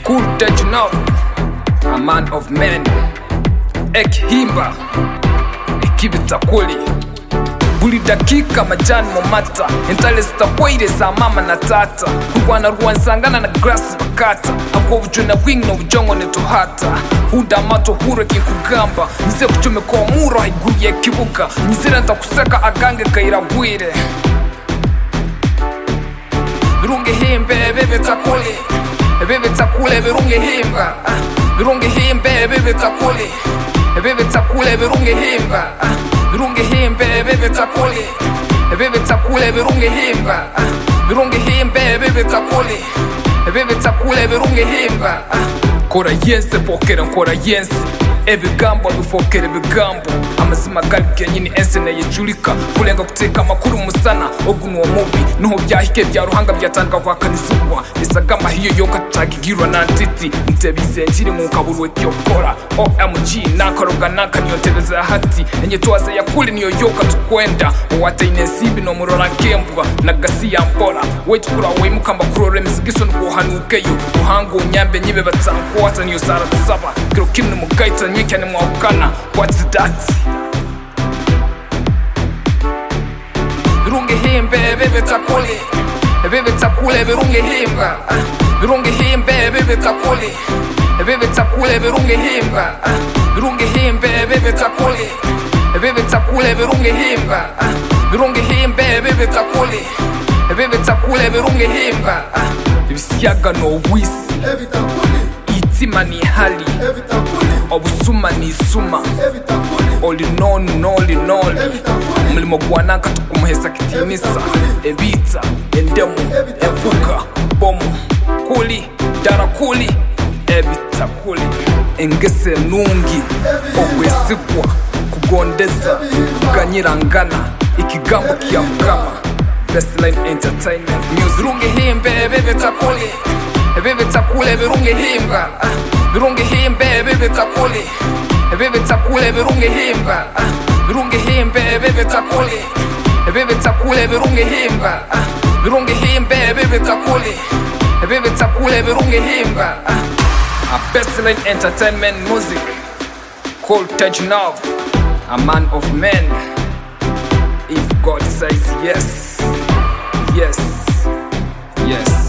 Cool that you know, a man of men. Himba ekibita kuli buli dakika majani momata entale zitakwire za mama na tata rwana ruwansangana na grass bakata akwo bujuna wing no bujongo netuhata huda mato hure kikugamba nize kuchome kwa muro haiguye kibuga nizira ntakuseka agange kairagwire birunge himbe bebe takuli birunge himba birunge himbe bebe takuli bebe takule birunge himba birunge himbe bebe takule bebe takule birunge himba birunge himbe bebe takule birunge himba kora yense pokera kora yense ebigambo bifokere bigambo amazima galike nyini ensene yejulika kulenga kuteka makuru musana ogunwa mubi nuho byahike bya ruhanga byatandika kwa kanizubwa isagama hiyo yoka tutagigirwa na ntiti ntebize njiri mu kaburu wekiyokora OMG nakoroga nakanyotebeza hati enye twaze yakuli niyo yoka tukwenda wataine sibi no murora kembwa nagasi ya mpora wetukura wemukamba kurore mizigiso nukuhanukeyo uhango nyambe nyibe batsanko wataniyo sara tusaba kiro kimwe mugaita nyekane mwaukana what's that birunge himbe bebe takule birunge himba birunge himbe bebe takule birunge himba birunge himbe bebe takule birunge himba birunge himbe bebe takule birunge himba ibisiyaga no wisi itima ni hali obusuma ni suma all in all mulimo gwanaka tukumuhesa kitinisa ebita endemu evuka bomu kuli dara kuli ebita kuli engese nungi ogwesikwa kugondeza kuganyirangana ikigambo kiyamukama Bestline Entertainment Music birunge himbe bebe takule birunge himba birunge himbe bebe takule birunge himba birunge himbe bebe takule birunge himba birunge himbe bebe takule birunge himba Bestline Entertainment Music Cool Tajnov, a man of men. If God says yes, yes, yes.